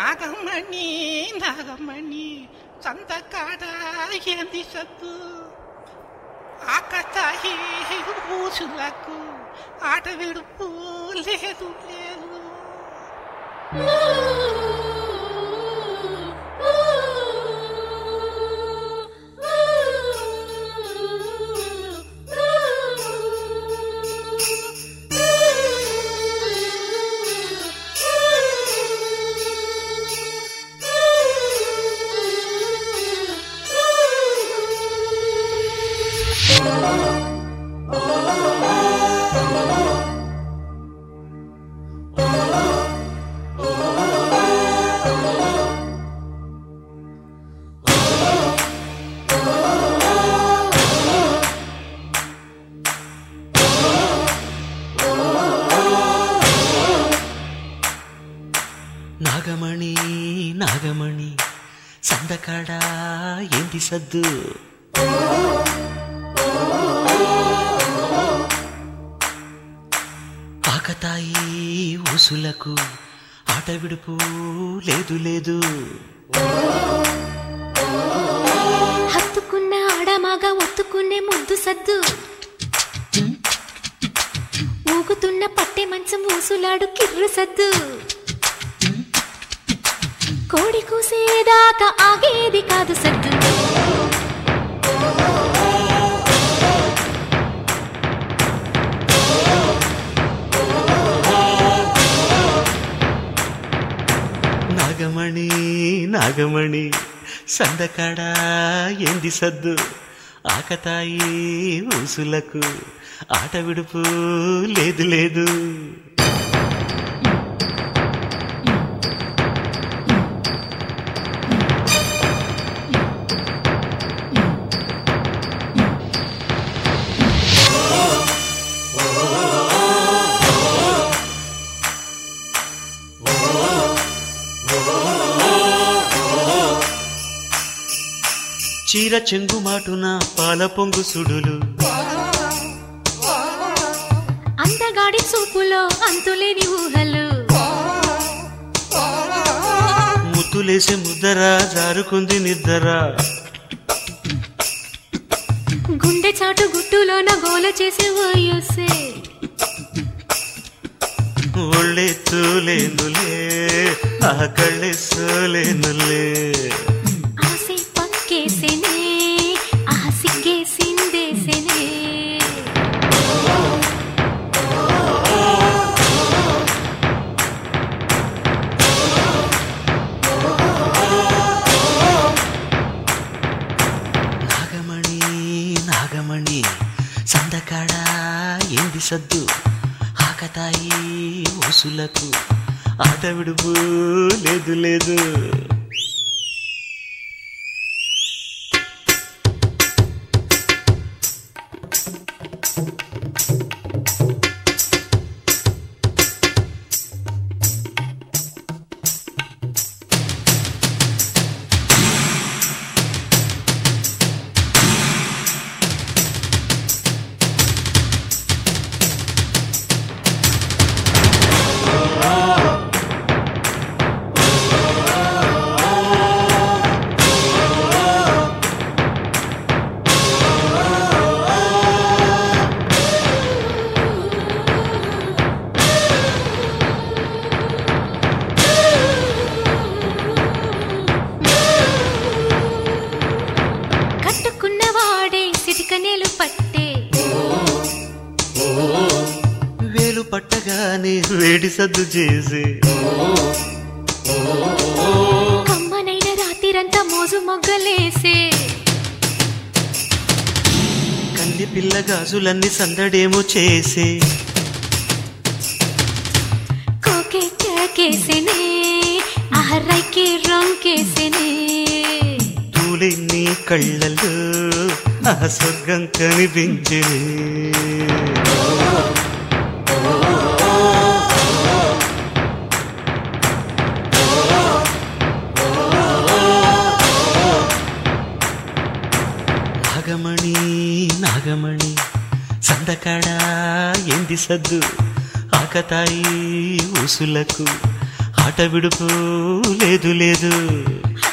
నాగమణి నాగమణి చందకాడ ఏంది సత్తు ఆకతాయి ఊసులకు ఆట విడుపు లేదు లేదు. నాగమణి నాగమణి సందకాడ ఏంటి సద్దు ఆకతాయి ఊసులకు ఆట విడుపు లేదు లేదు. హత్తుకున్న ఆడమాగా ఒత్తుకునే ముద్దు సద్దు ఊగుతున్న పట్టె మంచం ఊసులాడు కిర్రు సద్దు కోడి కూసేదాకా ఆగేది కాదు సద్దు. నాగమణి నాగమణి సందకాడ ఏంది సద్దు ఆకతాయి ఊసులకు ఆట విడుపు లేదు లేదు. చీర చెంగు మాటున పాల పొంగు సుడులు అందగాడి చూపులో అంతులేని ఊహలు ముద్దులేసే ముద్దరా జారుకుంది నిద్దరా గుండె చాటు గుట్టులోన గోల చేసి ఓయొసే ఒళ్ళెత్తులేనులే ఆ కళ్ళెస్సలేనులే ఆసే పక్కేసేనే ఆ సిగ్గేసిందేసేనే. నాగమణి నాగమణి సందకాడ ఏంది సద్దు ఆకతాయి ఊసులకు ఆట విడుపు లేదు లేదు. చిటికనేలు పట్టే వేలు పట్టగానే వేడి సద్దు చేసి కమ్మనైన రాత్రిరంతా మోజు మొగ్గలేసే కన్ని పిల్ల గాజులన్నీ సందడేమో చేసే కోకే కేసేనే ఆహరైకి రంకేసేనే తూలి నీ కళ్ళల్లో ఆ స్వర్గం కనిపించేనే నాగమణి నాగమణి సందకాడ ఏంది సద్దు ఆకతాయి ఊసులకు ఆట విడుపు లేదు లేదు